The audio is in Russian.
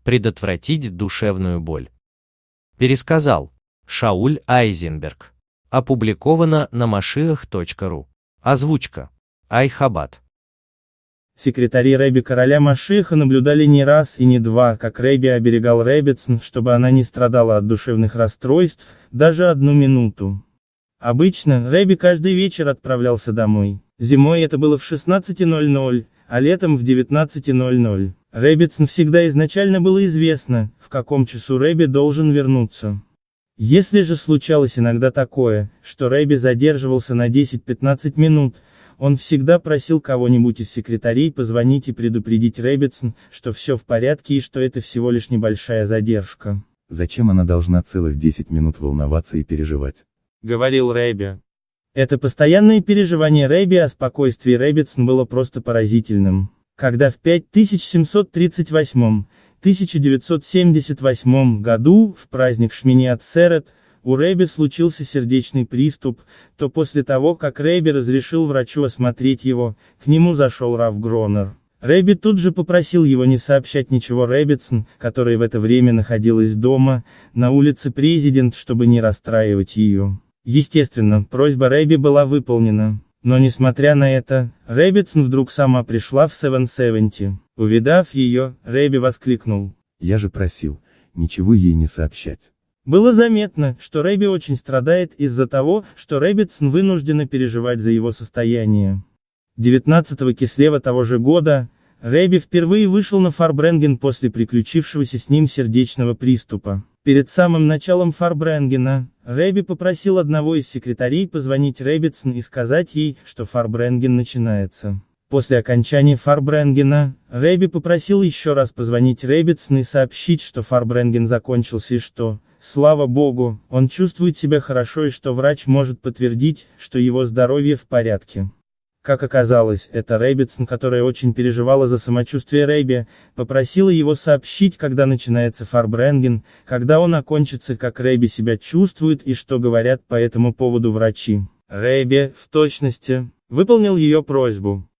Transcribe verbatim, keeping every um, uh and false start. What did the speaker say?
предотвратить душевную боль. Пересказал Шауль Айзенберг. Опубликовано на машиах точка ру. Озвучка Айхабад. Секретари Рэби короля Машиаха наблюдали не раз и не два, как Рэби оберегал Ребецн, чтобы она не страдала от душевных расстройств, даже одну минуту. Обычно, Рэби каждый вечер отправлялся домой. Зимой это было в шестнадцать ноль ноль, а летом в девятнадцать ноль ноль. Ребецн всегда изначально было известно, в каком часу Рэби должен вернуться. Если же случалось иногда такое, что Рэби задерживался на десять-пятнадцать минут, он всегда просил кого-нибудь из секретарей позвонить и предупредить Ребецн, что все в порядке и что это всего лишь небольшая задержка. «Зачем она должна целых десять минут волноваться и переживать?» — говорил Рэби. Это постоянное переживание Рэби о спокойствии Ребецн было просто поразительным. Когда в тысяча семьсот тридцать восьмом — тысяча девятьсот семьдесят восьмом году, в праздник Шмини Ацерет, у Рэби случился сердечный приступ, то после того, как Рэби разрешил врачу осмотреть его, к нему зашел Рав Гронер. Рэби тут же попросил его не сообщать ничего Ребецн, которая в это время находилась дома, на улице Президент, чтобы не расстраивать ее. Естественно, просьба Рэби была выполнена. Но несмотря на это, Ребецн вдруг сама пришла в семь семьдесят. Увидав ее, Рэби воскликнул: «Я же просил, ничего ей не сообщать». Было заметно, что Рэби очень страдает из-за того, что Ребецн вынуждена переживать за его состояние. девятнадцатого кислева того же года, Рэби впервые вышел на Фарбренген после приключившегося с ним сердечного приступа. Перед самым началом Фарбренгена, Рэби попросил одного из секретарей позвонить Ребецн и сказать ей, что Фарбренген начинается. После окончания Фарбренгена, Рэби попросил еще раз позвонить Ребецн и сообщить, что Фарбренген закончился и что, слава богу, он чувствует себя хорошо и что врач может подтвердить, что его здоровье в порядке. Как оказалось, это Ребецн, которая очень переживала за самочувствие Рэби, попросила его сообщить, когда начинается Фарбренген, когда он окончится, как Рэби себя чувствует и что говорят по этому поводу врачи. Рэби, в точности, выполнил ее просьбу.